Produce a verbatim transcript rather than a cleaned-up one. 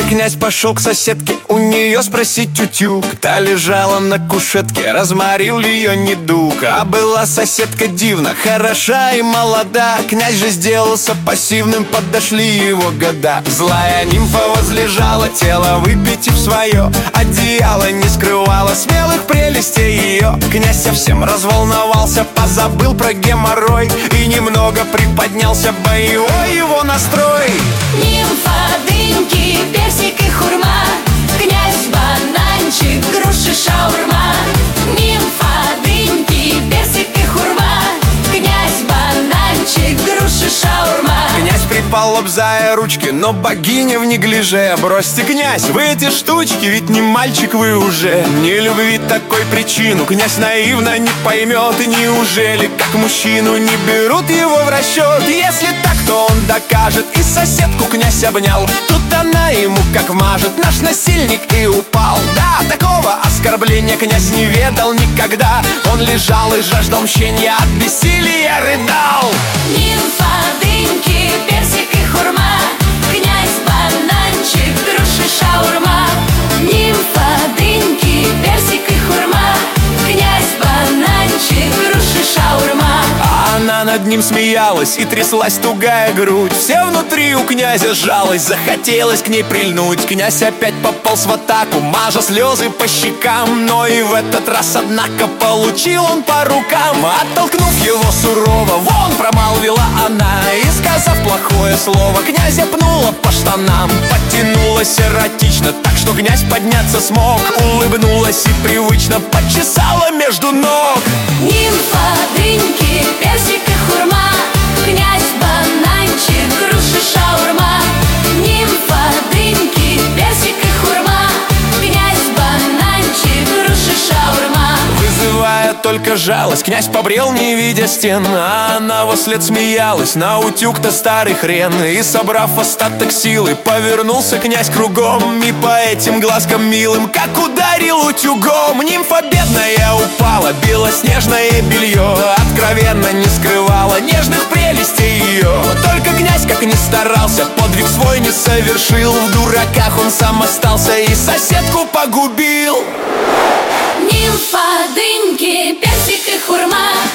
князь пошел к соседке, у нее спросить тютюк. Та лежала на кушетке, разморил ее недуг. А была соседка дивна, хороша и молода. Князь же сделался пассивным, подошли его года. Злая нимфа возлежала, тело выпитив свое. Одеяло не скрывало смелых прелестей ее. Князь совсем разволновался, позабыл про геморрой и немного приподнялся боевой его настрой. Нимфа, дыньки, персик и хурма, князь, бананчик, груши, шаурма. Нимфа, дыньки, персик и хурма, князь, бананчик, груши, шаурма. Князь припал, лобзая ручки, но богиня в неглиже. Бросьте, князь, вы эти штучки, ведь не мальчик вы уже. Не любви такой причину князь наивно не поймет. И неужели, как мужчину, не берут его в расчет? Если так, то он докажет. И соседку князь обнял, тут она ему как мажет. Наш насильник и упал. Да, такого оскорбления князь не ведал никогда. Он лежал и жаждал мщения, от бессилия рыдал. Нимфа, дыньки, персик и хурма, князь, бананчик, груши, шаурма. Нимфа, дыньки, персик и хурма, князь, бананчик, груши, шаурма. А она над ним смеялась, и тряслась тугая грудь. Все внутри у князя сжалось, захотелось к ней прильнуть. Князь опять пополз в атаку, мажа слезы по щекам. Но и в этот раз, однако, получил он по рукам. Оттолкнув его сурово, вон промолвила она, и, сказав плохое слово, князя пнула по штанам. Подтянулась эротично, так что князь подняться смог. Улыбнулась и привычно почесала между ног. Нимфа, дыньки, персик и хурма, князь, бананчик, груши, шаурма. Нимфа, дыньки, персик и хурма, князь, бананчик, груши, шаурма. Вызывая только жалость, князь побрел, не видя стен. А она вослед смеялась, на утюг-то старый хрен. И, собрав остаток силы, повернулся князь кругом. И по этим глазкам милым, как ударил утюгом. Нимфа бедная упала, белоснежное белье откровенно не скрывала нежных прелестей ее. Только князь, как ни старался, подвиг свой не совершил. В дураках он сам остался и соседку погубил. Нимфа, дыньки, персик и хурма,